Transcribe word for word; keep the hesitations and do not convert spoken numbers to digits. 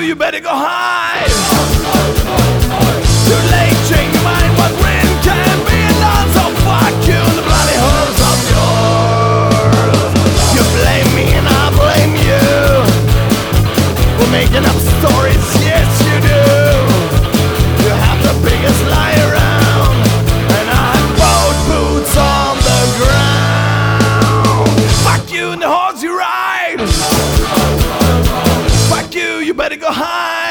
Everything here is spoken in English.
you better go hide. Too late, change your mind, what win can be done. So fuck you in the bloody holes of yours. You blame me and I blame you. We're making up stories, yes you do. You have the biggest lie around, and I have both boots on the ground. Fuck you and the horse you ride. Fuck you, you better go hide.